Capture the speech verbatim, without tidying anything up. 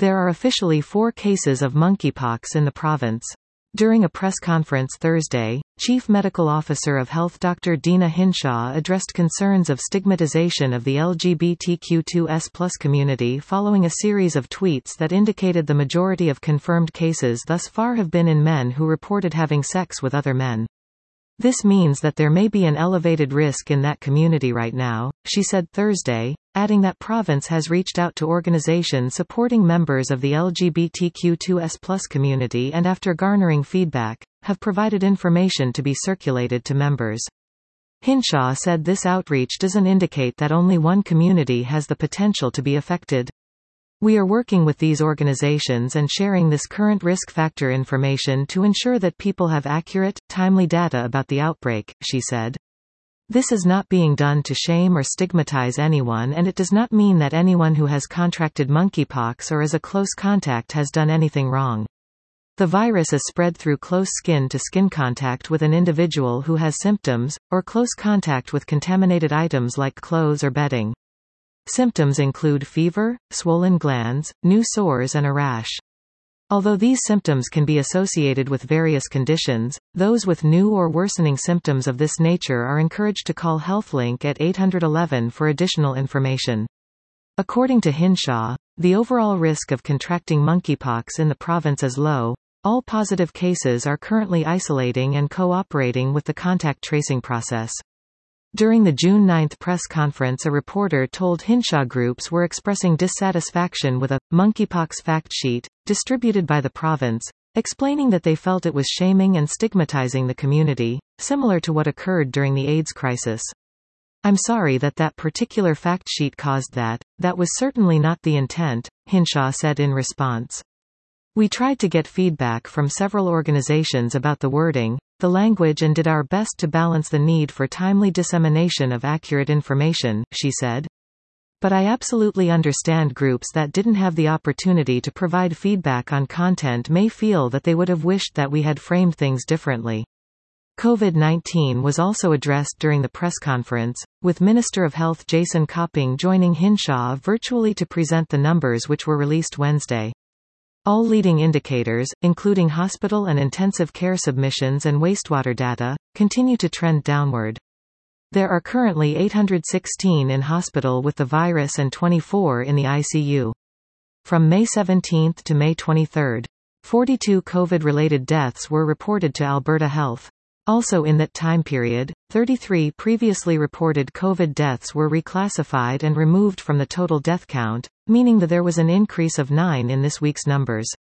There are officially four cases of monkeypox in the province. During a press conference Thursday, Chief Medical Officer of Health Doctor Deena Hinshaw addressed concerns of stigmatization of the L G B T Q two S plus community following a series of tweets that indicated the majority of confirmed cases thus far have been in men who reported having sex with other men. This means that there may be an elevated risk in that community right now, she said Thursday, adding that province has reached out to organizations supporting members of the L G B T Q two S plus community and after garnering feedback, have provided information to be circulated to members. Hinshaw said this outreach doesn't indicate that only one community has the potential to be affected. We are working with these organizations and sharing this current risk factor information to ensure that people have accurate, timely data about the outbreak, she said. This is not being done to shame or stigmatize anyone, and it does not mean that anyone who has contracted monkeypox or is a close contact has done anything wrong. The virus is spread through close skin-to-skin contact with an individual who has symptoms, or close contact with contaminated items like clothes or bedding. Symptoms include fever, swollen glands, new sores and a rash. Although these symptoms can be associated with various conditions, those with new or worsening symptoms of this nature are encouraged to call HealthLink at eight one one for additional information. According to Hinshaw, the overall risk of contracting monkeypox in the province is low. All positive cases are currently isolating and cooperating with the contact tracing process. During the June ninth press conference, a reporter told Hinshaw groups were expressing dissatisfaction with a monkeypox fact sheet distributed by the province, explaining that they felt it was shaming and stigmatizing the community, similar to what occurred during the AIDS crisis. I'm sorry that that particular fact sheet caused that. That was certainly not the intent, Hinshaw said in response. We tried to get feedback from several organizations about the wording, the language, and did our best to balance the need for timely dissemination of accurate information, she said. But I absolutely understand groups that didn't have the opportunity to provide feedback on content may feel that they would have wished that we had framed things differently. COVID nineteen was also addressed during the press conference, with Minister of Health Jason Copping joining Hinshaw virtually to present the numbers which were released Wednesday. All leading indicators, including hospital and intensive care submissions and wastewater data, continue to trend downward. There are currently eight hundred sixteen in hospital with the virus and twenty-four in the I C U. From May seventeenth to May twenty-third, forty-two COVID-related deaths were reported to Alberta Health. Also in that time period, thirty-three previously reported COVID deaths were reclassified and removed from the total death count, meaning that there was an increase of nine in this week's numbers.